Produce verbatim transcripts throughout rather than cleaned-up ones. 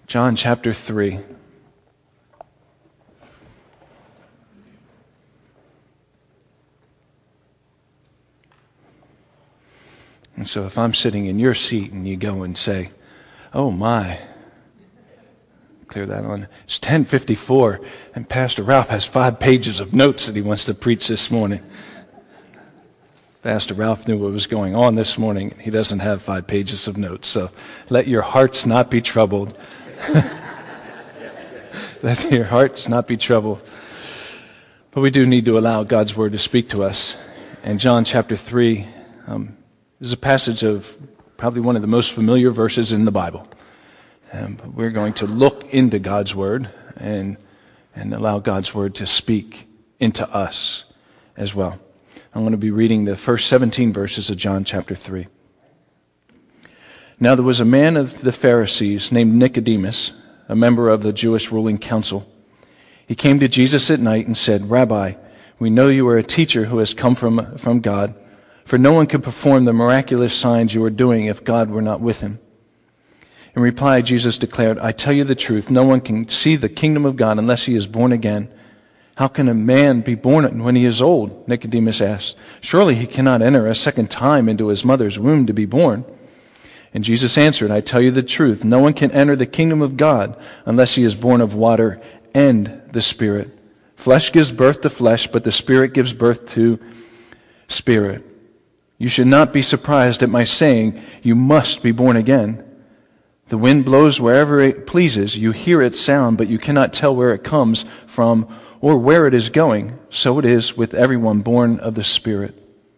John chapter three. And so if I'm sitting in your seat and you go and say, oh my, clear that on. It's ten fifty-four and Pastor Ralph has five pages of notes that he wants to preach this morning. Pastor Ralph knew what was going on this morning. He doesn't have five pages of notes, so let your hearts not be troubled. Let your hearts not be troubled. But we do need to allow God's Word to speak to us. And John chapter three um, is a passage of probably one of the most familiar verses in the Bible. Um, we're going to look into God's Word and and allow God's Word to speak into us as well. I'm going to be reading the first seventeen verses of John chapter three. Now there was a man of the Pharisees named Nicodemus, a member of the Jewish ruling council. He came to Jesus at night and said, Rabbi, we know you are a teacher who has come from, from God, for no one could perform the miraculous signs you are doing if God were not with him. In reply, Jesus declared, I tell you the truth, no one can see the kingdom of God unless he is born again. How can a man be born when he is old? Nicodemus asked. Surely he cannot enter a second time into his mother's womb to be born. And Jesus answered, I tell you the truth, no one can enter the kingdom of God unless he is born of water and the Spirit. Flesh gives birth to flesh, but the Spirit gives birth to spirit. You should not be surprised at my saying, you must be born again. The wind blows wherever it pleases. You hear its sound, but you cannot tell where it comes from or where it is going. So it is with everyone born of the Spirit.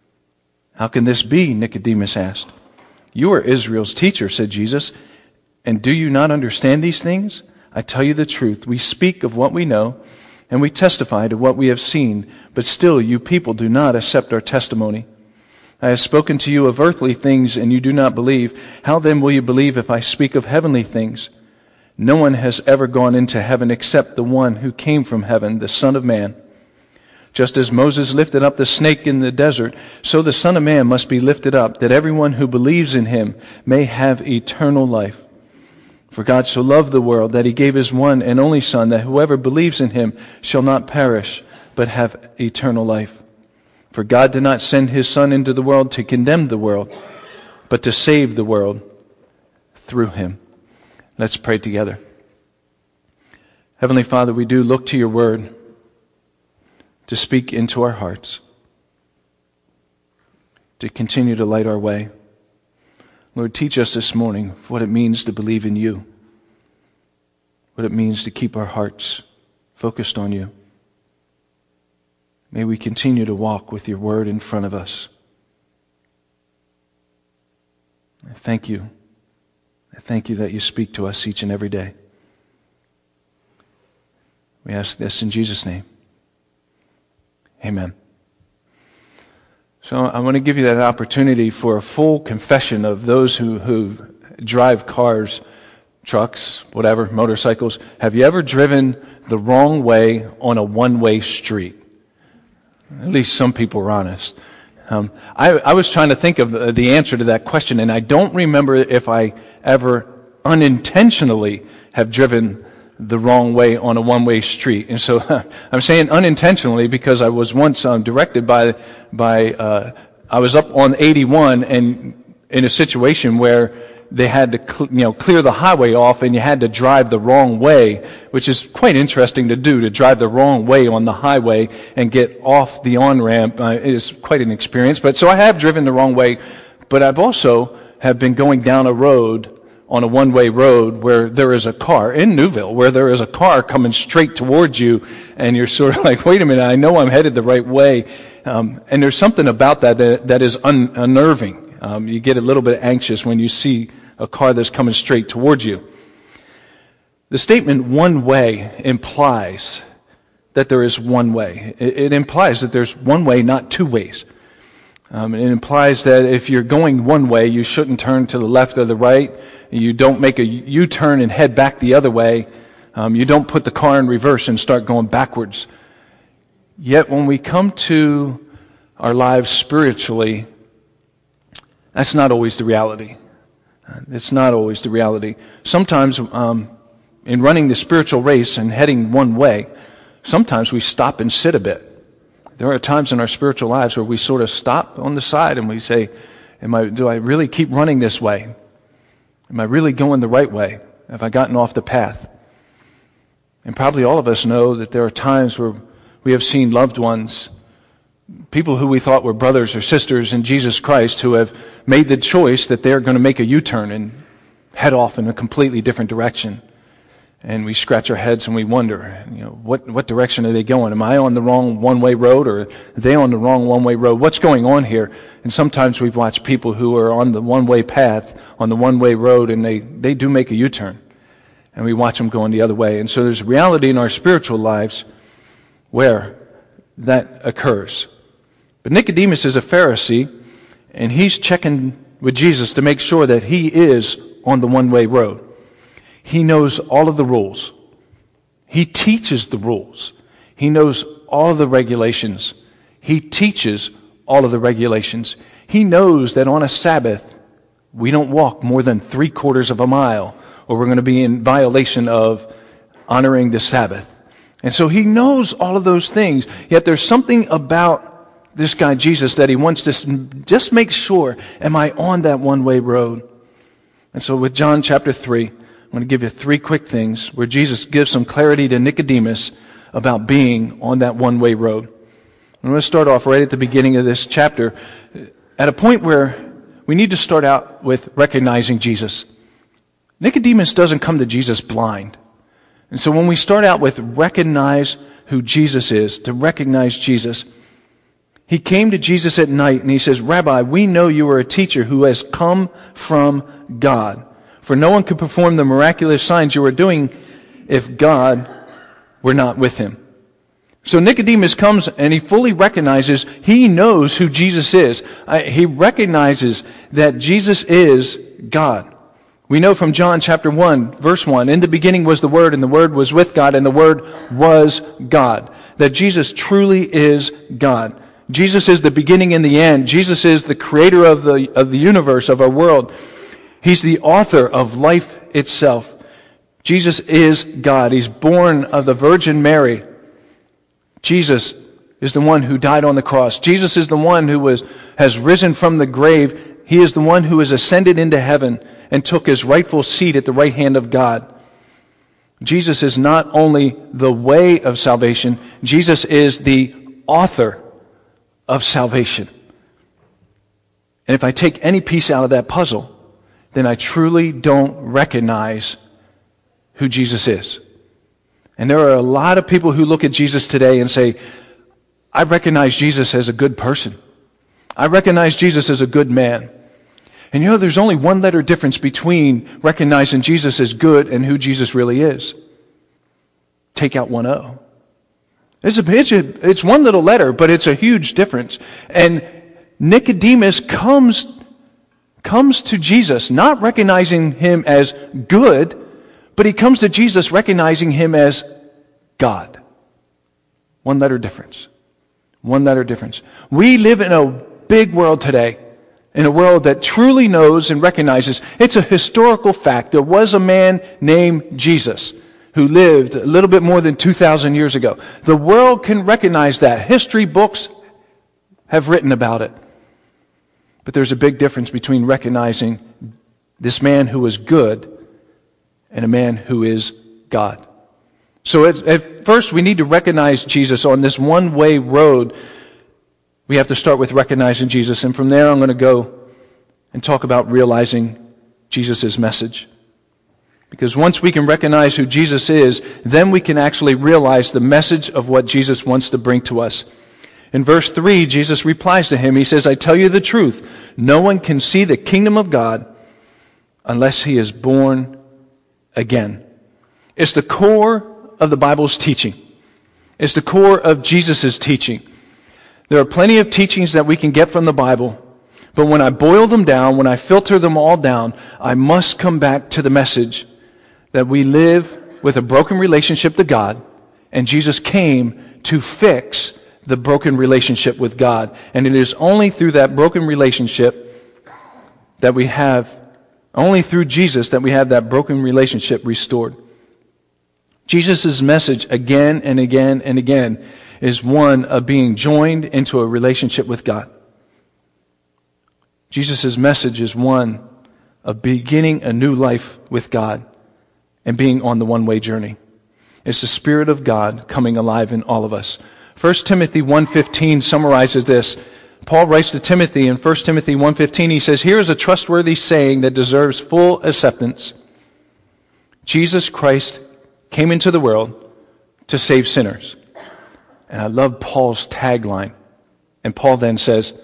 How can this be? Nicodemus asked. You are Israel's teacher, said Jesus, and do you not understand these things? I tell you the truth. We speak of what we know, and we testify to what we have seen, but still you people do not accept our testimony. I have spoken to you of earthly things, and you do not believe. How then will you believe if I speak of heavenly things? No one has ever gone into heaven except the one who came from heaven, the Son of Man. Just as Moses lifted up the snake in the desert, so the Son of Man must be lifted up, that everyone who believes in him may have eternal life. For God so loved the world that he gave his one and only Son, that whoever believes in him shall not perish, but have eternal life. For God did not send his Son into the world to condemn the world, but to save the world through him. Let's pray together. Heavenly Father, we do look to your word to speak into our hearts, to continue to light our way. Lord, teach us this morning what it means to believe in you, what it means to keep our hearts focused on you. May we continue to walk with your word in front of us. I thank you. I thank you that you speak to us each and every day. We ask this in Jesus' name. Amen. So I want to give you that opportunity for a full confession of those who, who drive cars, trucks, whatever, motorcycles. Have you ever driven the wrong way on a one-way street? At least some people are honest. Um, I, I was trying to think of the, the answer to that question, and I don't remember if I ever unintentionally have driven the wrong way on a one-way street. And so I'm saying unintentionally because I was once um, directed by, by uh, I was up on eighty-one and in a situation where they had to cl- you know, clear the highway off and you had to drive the wrong way, which is quite interesting to do, to drive the wrong way on the highway and get off the on-ramp. Uh, it is quite an experience. But so I have driven the wrong way, but I've also have been going down a road on a one-way road where there is a car, in Newville, where there is a car coming straight towards you, and you're sort of like, wait a minute, I know I'm headed the right way. Um, and there's something about that that, that is un- unnerving. Um, you get a little bit anxious when you see a car that's coming straight towards you. The statement one way implies that there is one way. It, it implies that there's one way, not two ways. Um, it implies that if you're going one way, you shouldn't turn to the left or the right. You don't make a U-turn and head back the other way. Um, you don't put the car in reverse and start going backwards. Yet when we come to our lives spiritually, that's not always the reality. It's not always the reality. Sometimes um, in running the spiritual race and heading one way, sometimes we stop and sit a bit. There are times in our spiritual lives where we sort of stop on the side and we say, Am I, do I really keep running this way? Am I really going the right way? Have I gotten off the path? And probably all of us know that there are times where we have seen loved ones, people who we thought were brothers or sisters in Jesus Christ, who have made the choice that they're going to make a U-turn and head off in a completely different direction. And we scratch our heads and we wonder, you know, what, what direction are they going? Am I on the wrong one-way road, or are they on the wrong one-way road? What's going on here? And sometimes we've watched people who are on the one-way path, on the one-way road, and they, they do make a U-turn. And we watch them going the other way. And so there's a reality in our spiritual lives where that occurs. But Nicodemus is a Pharisee, and he's checking with Jesus to make sure that he is on the one-way road. He knows all of the rules. He teaches the rules. He knows all of the regulations. He teaches all of the regulations. He knows that on a Sabbath, we don't walk more than three quarters of a mile, or we're going to be in violation of honoring the Sabbath. And so he knows all of those things. Yet there's something about this guy Jesus that he wants to just make sure, am I on that one-way road? And so with John chapter three, I'm going to give you three quick things where Jesus gives some clarity to Nicodemus about being on that one-way road. I'm going to start off right at the beginning of this chapter at a point where we need to start out with recognizing Jesus. Nicodemus doesn't come to Jesus blind. And so when we start out with recognize who Jesus is, to recognize Jesus, he came to Jesus at night and he says, Rabbi, we know you are a teacher who has come from God. For no one could perform the miraculous signs you are doing if God were not with him. So Nicodemus comes and he fully recognizes, he knows who Jesus is. Uh, he recognizes that Jesus is God. We know from John chapter one, verse one, in the beginning was the Word, and the Word was with God, and the Word was God. That Jesus truly is God. Jesus is the beginning and the end. Jesus is the creator of the, of the universe, of our world. He's the author of life itself. Jesus is God. He's born of the Virgin Mary. Jesus is the one who died on the cross. Jesus is the one who was, has risen from the grave. He is the one who has ascended into heaven and took his rightful seat at the right hand of God. Jesus is not only the way of salvation, Jesus is the author of salvation. And if I take any piece out of that puzzle, then I truly don't recognize who Jesus is. And there are a lot of people who look at Jesus today and say, I recognize Jesus as a good person. I recognize Jesus as a good man. And you know, there's only one letter difference between recognizing Jesus as good and who Jesus really is. Take out one O. It's, a, it's, a, it's one little letter, but it's a huge difference. And Nicodemus comes comes to Jesus, not recognizing him as good, but he comes to Jesus recognizing him as God. One letter difference. One letter difference. We live in a big world today, in a world that truly knows and recognizes it's a historical fact. There was a man named Jesus who lived a little bit more than two thousand years ago. The world can recognize that. History books have written about it. But there's a big difference between recognizing this man who is good and a man who is God. So at, at first we need to recognize Jesus on this one-way road. We have to start with recognizing Jesus. And from there I'm going to go and talk about realizing Jesus' message. Because once we can recognize who Jesus is, then we can actually realize the message of what Jesus wants to bring to us. In verse three, Jesus replies to him. He says, I tell you the truth. No one can see the kingdom of God unless he is born again. It's the core of the Bible's teaching. It's the core of Jesus' teaching. There are plenty of teachings that we can get from the Bible, but when I boil them down, when I filter them all down, I must come back to the message that we live with a broken relationship to God, and Jesus came to fix the broken relationship with God. And it is only through that broken relationship that we have, only through Jesus that we have that broken relationship restored. Jesus' message again and again and again is one of being joined into a relationship with God. Jesus' message is one of beginning a new life with God and being on the one-way journey. It's the Spirit of God coming alive in all of us. First Timothy one fifteen summarizes this. Paul writes to Timothy in First Timothy one fifteen, he says, "Here is a trustworthy saying that deserves full acceptance. Jesus Christ came into the world to save sinners." And I love Paul's tagline. And Paul then says,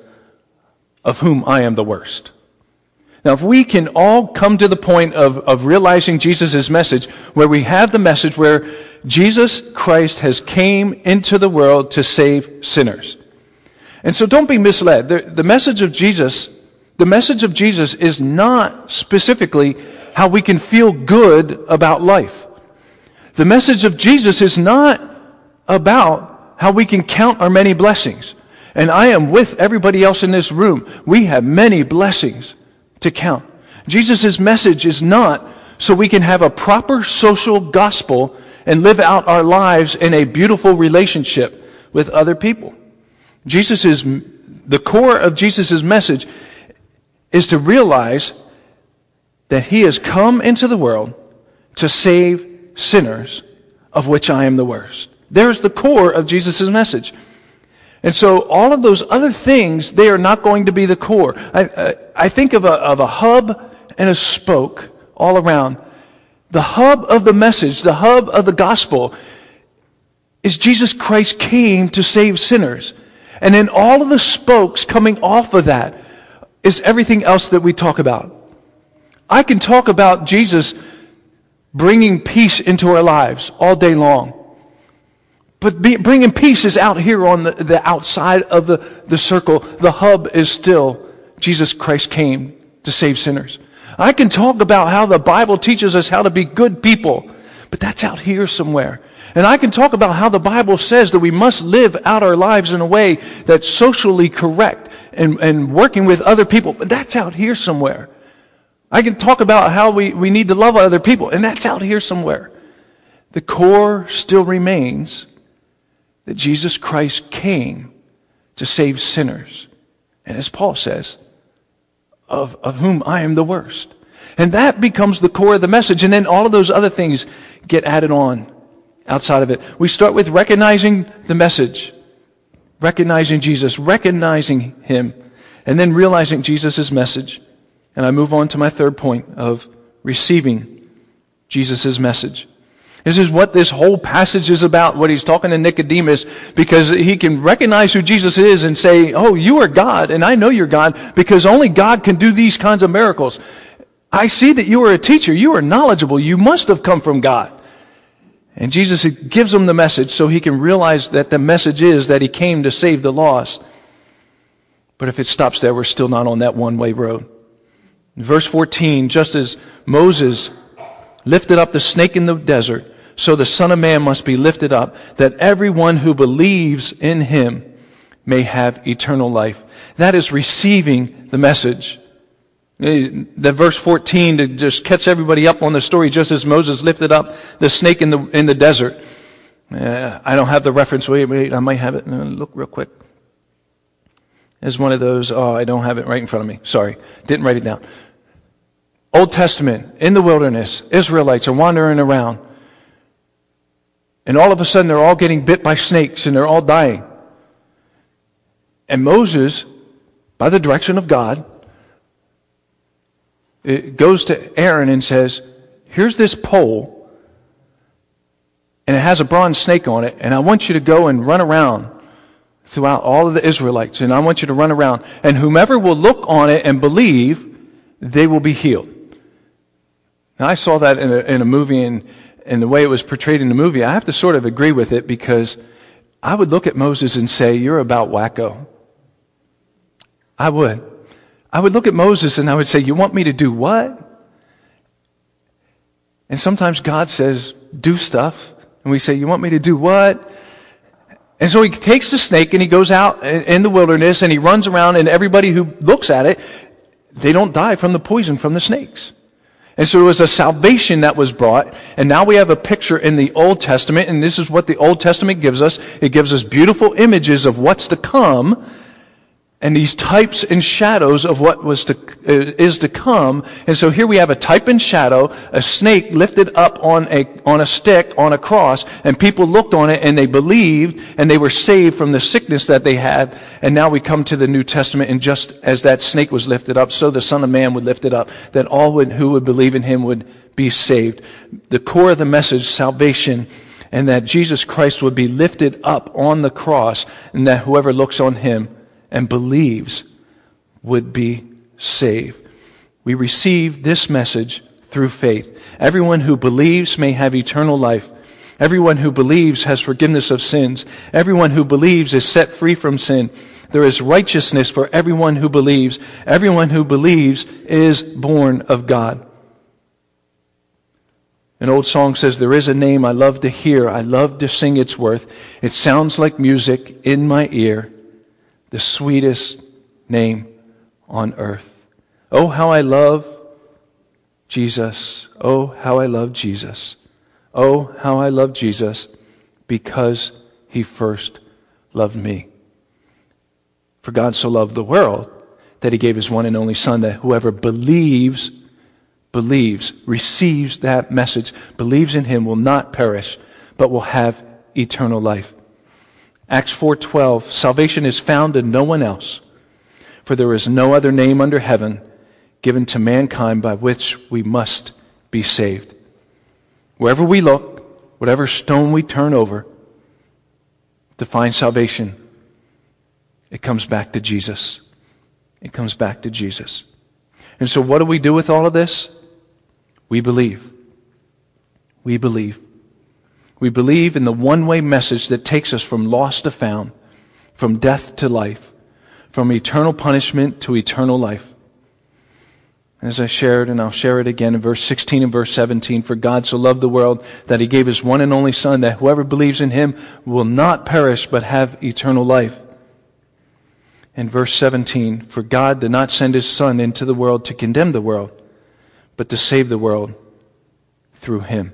"Of whom I am the worst." Now, if we can all come to the point of, of realizing Jesus' message, where we have the message where Jesus Christ has came into the world to save sinners. And so don't be misled. The, the message of Jesus, the message of Jesus is not specifically how we can feel good about life. The message of Jesus is not about how we can count our many blessings. And I am with everybody else in this room. We have many blessings to count. Jesus' message is not so we can have a proper social gospel and live out our lives in a beautiful relationship with other people. Jesus is, the core of Jesus' message is to realize that He has come into the world to save sinners, of which I am the worst. There's the core of Jesus' message. And so all of those other things, they are not going to be the core. I, I, I think of a, of a hub and a spoke all around. The hub of the message, the hub of the gospel, is Jesus Christ came to save sinners. And then all of the spokes coming off of that is everything else that we talk about. I can talk about Jesus bringing peace into our lives all day long. But be, bringing peace is out here on the, the outside of the, the circle. The hub is still Jesus Christ came to save sinners. I can talk about how the Bible teaches us how to be good people, but that's out here somewhere. And I can talk about how the Bible says that we must live out our lives in a way that's socially correct and, and working with other people, but that's out here somewhere. I can talk about how we, we need to love other people, and that's out here somewhere. The core still remains that Jesus Christ came to save sinners. And as Paul says, of, of whom I am the worst. And that becomes the core of the message. And then all of those other things get added on outside of it. We start with recognizing the message, recognizing Jesus, recognizing Him, and then realizing Jesus' message. And I move on to my third point of receiving Jesus' message. This is what this whole passage is about, what he's talking to Nicodemus, because he can recognize who Jesus is and say, "Oh, you are God, and I know you're God, because only God can do these kinds of miracles. I see that you are a teacher. You are knowledgeable. You must have come from God." And Jesus gives him the message so he can realize that the message is that He came to save the lost. But if it stops there, we're still not on that one-way road. In verse fourteen, just as Moses lifted up the snake in the desert, so the Son of Man must be lifted up, that everyone who believes in Him may have eternal life. That is receiving the message. The verse fourteen to just catch everybody up on the story, just as Moses lifted up the snake in the in the desert. Uh, I don't have the reference. Wait, wait, I might have it. Uh, look real quick. It's one of those, oh, I don't have it right in front of me. Sorry, didn't write it down. Old Testament, in the wilderness, Israelites are wandering around. And all of a sudden they're all getting bit by snakes and they're all dying. And Moses, by the direction of God, it goes to Aaron and says, "Here's this pole, and it has a bronze snake on it, and I want you to go and run around throughout all of the Israelites, and I want you to run around, and whomever will look on it and believe, they will be healed." Now, I saw that in a, in a movie, and, and the way it was portrayed in the movie, I have to sort of agree with it, because I would look at Moses and say, "You're about wacko." I would. I would look at Moses and I would say, "You want me to do what?" And sometimes God says, "Do stuff." And we say, "You want me to do what?" And so He takes the snake and He goes out in the wilderness and He runs around, and everybody who looks at it, they don't die from the poison from the snakes. And so it was a salvation that was brought, and now we have a picture in the Old Testament, and this is what the Old Testament gives us. It gives us beautiful images of what's to come, and these types and shadows of what was to is to come. And so here we have a type and shadow, a snake lifted up on a on a stick on a cross, and people looked on it and they believed and they were saved from the sickness that they had. And now we come to the New Testament, and just as that snake was lifted up, so the Son of Man would lift it up, that all would, who would believe in him would be saved. The core of the message, salvation, and that Jesus Christ would be lifted up on the cross, and that whoever looks on him and believes would be saved. We receive this message through faith. Everyone who believes may have eternal life. Everyone who believes has forgiveness of sins. Everyone who believes is set free from sin. There is righteousness for everyone who believes. Everyone who believes is born of God. An old song says, there is a name I love to hear. I love to sing its worth. It sounds like music in my ear. The sweetest name on earth. Oh, how I love Jesus. Oh, how I love Jesus. Oh, how I love Jesus, because he first loved me. For God so loved the world that he gave his one and only Son, that whoever believes, believes, receives that message, believes in him, will not perish, but will have eternal life. Acts four twelve, salvation is found in no one else, for there is no other name under heaven given to mankind by which we must be saved. Wherever we look, whatever stone we turn over to find salvation, it comes back to Jesus. It comes back to Jesus. And so what do we do with all of this? We believe. We believe. We believe in the one-way message that takes us from lost to found, from death to life, from eternal punishment to eternal life. As I shared, and I'll share it again in verse sixteen and verse seventeen, for God so loved the world that he gave his one and only Son, that whoever believes in him will not perish but have eternal life. In verse seventeen, for God did not send his Son into the world to condemn the world, but to save the world through him.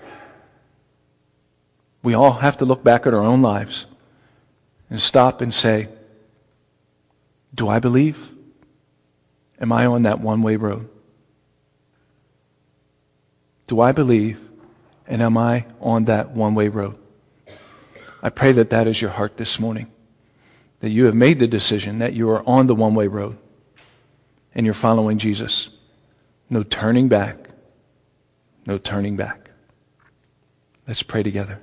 We all have to look back at our own lives and stop and say, do I believe? Am I on that one-way road? Do I believe, and am I on that one-way road? I pray that that is your heart this morning, that you have made the decision that you are on the one-way road and you're following Jesus. No turning back. No turning back. Let's pray together.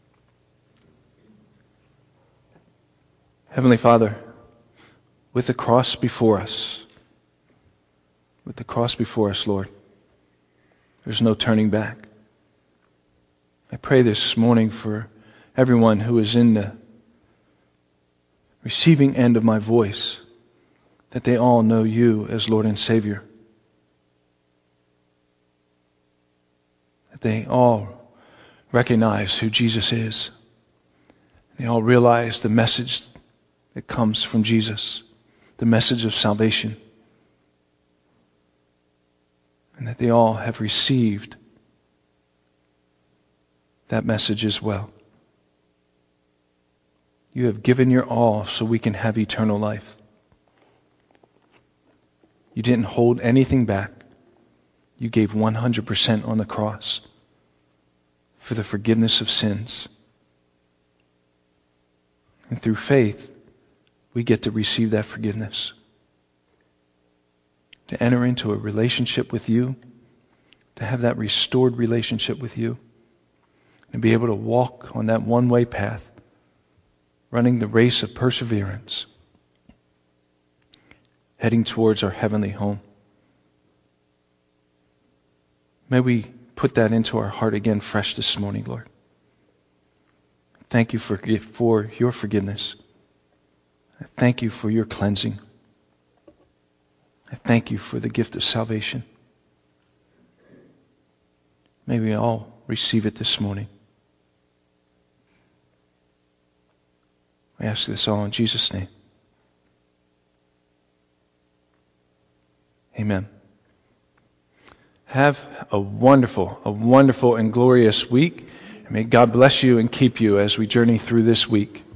Heavenly Father, with the cross before us, with the cross before us, Lord, there's no turning back. I pray this morning for everyone who is in the receiving end of my voice, that they all know you as Lord and Savior. That they all recognize who Jesus is. They all realize the message that comes from Jesus, the message of salvation. And that they all have received that message as well. You have given your all so we can have eternal life. You didn't hold anything back. You gave one hundred percent on the cross for the forgiveness of sins. And through faith, we get to receive that forgiveness. To enter into a relationship with you, to have that restored relationship with you, and be able to walk on that one-way path, running the race of perseverance, heading towards our heavenly home. May we put that into our heart again fresh this morning, Lord. Thank you for, for your forgiveness. I thank you for your cleansing. I thank you for the gift of salvation. May we all receive it this morning. I ask this all in Jesus' name. Amen. Have a wonderful, a wonderful and glorious week. May God bless you and keep you as we journey through this week.